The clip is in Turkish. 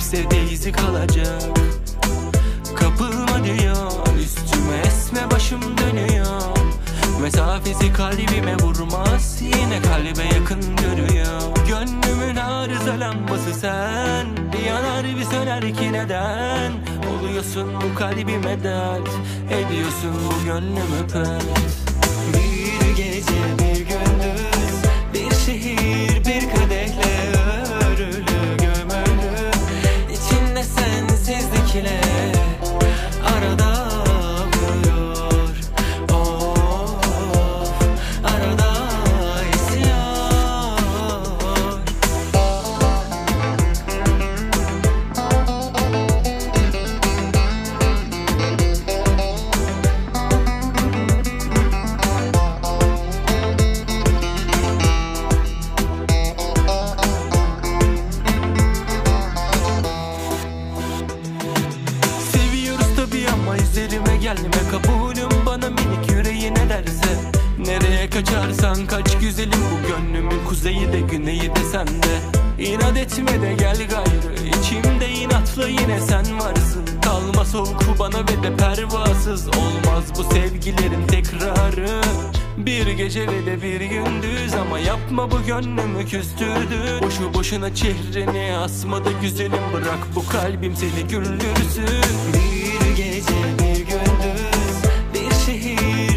Gitse de izi kalacak. Kapılma diyor, üstüme esme başım dönüyor. Mesafesi kalbime vurmaz, yine kalbe yakın görüyor. Gönlümün arıza lambası sen, yanar bir söner ki neden? Oluyorsun bu kalbime dert, ediyorsun bu gönlümü pert. Bir gece bir gündüz, bir şehir bir kadehle örülü gömülü. İçinde sensizlikle arada vuruyor. Of, arada isyan. Seviyoruz tabii ama üzerime gelme, kabulüm bana minik yüreğine derse. Nereye kaçarsan kaç güzelim, bu gönlümün kuzeyi de güneyi de sende. İnat etme de gel gayrı, içimde inatla yine sen varsın. Kalma soğuk bana ve de pervasız, olmaz bu sevgilerin tekrarı. Bir gece ve de bir gündüz, ama yapma bu gönlümü küstürdü. Boşu boşuna çehreni asma da güzelim, bırak bu kalbim seni güldürsün. Bir gece bir gündüz, bir şehir